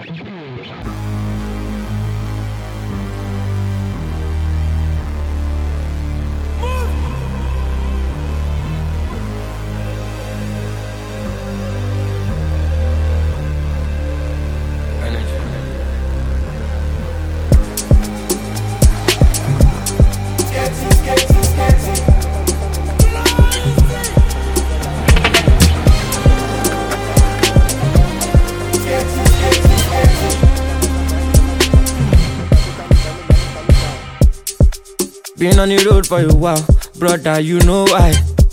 Been on the road for a while, brother, you know why.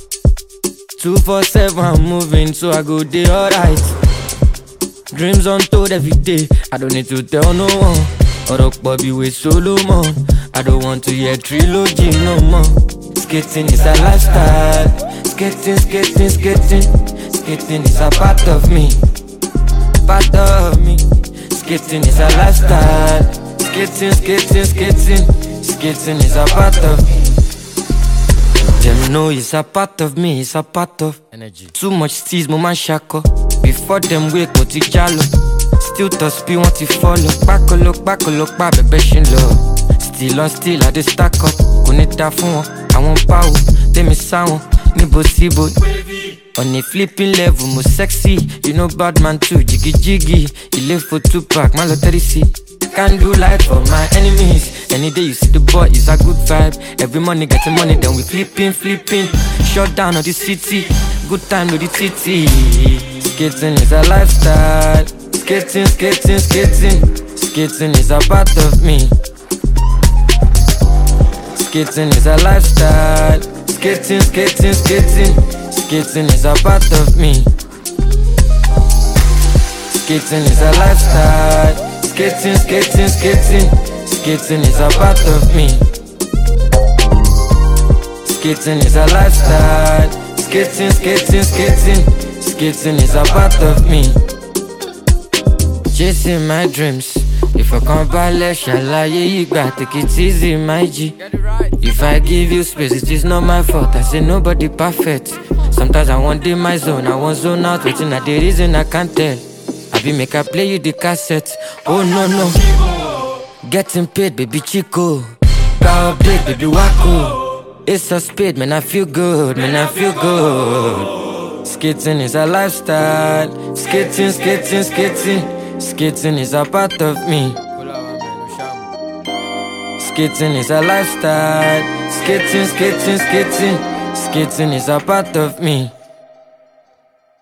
247, I'm moving, so I go day alright. Dreams untold every day, I don't need to tell no one. Rock Bobby with Solomon, I don't want to hear trilogy no more. Skating is a lifestyle, skating, skating, skating. Skating is a part of me, part of me. Skating is a lifestyle, skating, skating, skating. Skating is a part of me. Them know it's a part of me, it's a part of energy. Too much steez, mo man shako. Before them wake, mo ti jalo. Still to speed, want to follow. Back, bebe shin love. Still on still, I just stack up. Konita fun won, I want power. Tell me sound, nibo sibo. On a flipping level, mo sexy. You know bad man too, jiggy jiggy. You live for 2 pack, malo 30C. Can't do life for my enemies. Any day you see the boy, it's a good vibe. Every money getting money, then we flipping. Shut down on the city, good time to the titty. Skating is a lifestyle. Skating, skating, skating. Skating is a part of me. Skating is a lifestyle. Skating, skating, skating. Skating is a part of me. Skating is a lifestyle. Skating, skating, skating. Skating is a part of me. Skating is a lifestyle. Skating, skating, skating. Skating is a part of me. Chasing my dreams. If I come back, shall you got take it easy, my G. If I give you space, it is not my fault. I say nobody perfect. Sometimes I want in my zone, I want zone out, waiting at the reason I can't tell. I be make I play you the cassette. Oh no. Getting paid, baby Chico. Power update, baby Wacko. It's a speed, man, I feel good, Skating is a lifestyle. Skating, skating, skating. Skating is a part of me. Skating is a lifestyle. Skating, skating, skating. Skating is a part of me.